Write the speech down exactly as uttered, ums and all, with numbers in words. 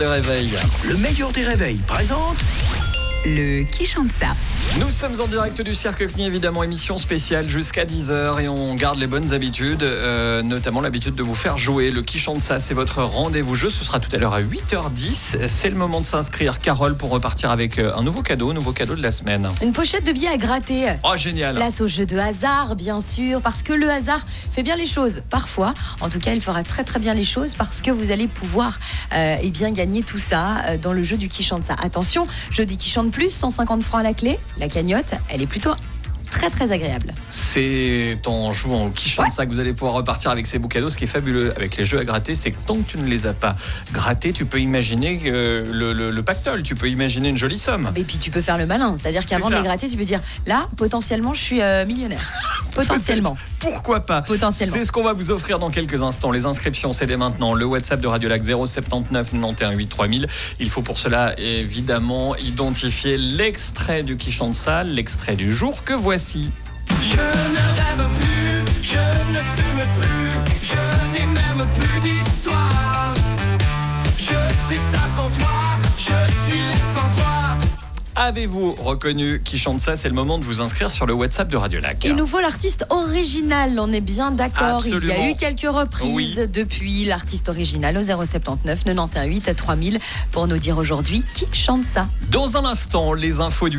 Le réveil. Le meilleur des réveils présente le Qui chante ça. Nous sommes en direct du Cirque C N I, évidemment, émission spéciale jusqu'à dix heures et on garde les bonnes habitudes, euh, notamment l'habitude de vous faire jouer. Le Qui chante ça, c'est votre rendez-vous jeu. Ce sera tout à l'heure à huit heures dix. C'est le moment de s'inscrire, Carole, pour repartir avec un nouveau cadeau, nouveau cadeau de la semaine. Une pochette de billets à gratter. Oh, génial. Place au jeu de hasard, bien sûr, parce que le hasard fait bien les choses. Parfois, en tout cas, il fera très très bien les choses parce que vous allez pouvoir euh, eh bien, gagner tout ça euh, dans le jeu du Qui chante ça. Attention, je dis Qui chante plus, cent cinquante francs à la clé. La cagnotte, elle est plutôt très très agréable. C'est en jouant au Qui chante ouais. ça que vous allez pouvoir repartir avec ces beaux cadeaux. Ce qui est fabuleux avec les jeux à gratter, c'est que tant que tu ne les as pas grattés, tu peux imaginer euh, le, le, le pactole, tu peux imaginer une jolie somme. Ah, et puis tu peux faire le malin, c'est-à-dire qu'avant de les gratter, tu peux dire là, potentiellement, je suis euh, millionnaire. Potentiellement. Pourquoi pas? Potentiellement. C'est ce qu'on va vous offrir dans quelques instants. Les inscriptions, c'est dès maintenant. Le WhatsApp de Radio Lac zéro sept neuf quatre-vingt-onze huit trois mille. Il faut pour cela évidemment identifier l'extrait du Qui chante ça, l'extrait du jour que voici. Je ne rêve plus, je ne fume plus, je n'ai même plus d'histoire. Je suis ça sans toi, je suis sans toi. Avez-vous reconnu Qui chante ça? C'est le moment de vous inscrire sur le WhatsApp de Radio Lac. Il nous faut l'artiste original, on est bien d'accord. Absolument. Il y a eu quelques reprises oui. depuis l'artiste original au zéro sept neuf quatre-vingt-onze huit trois mille pour nous dire aujourd'hui qui chante ça. Dans un instant, les infos du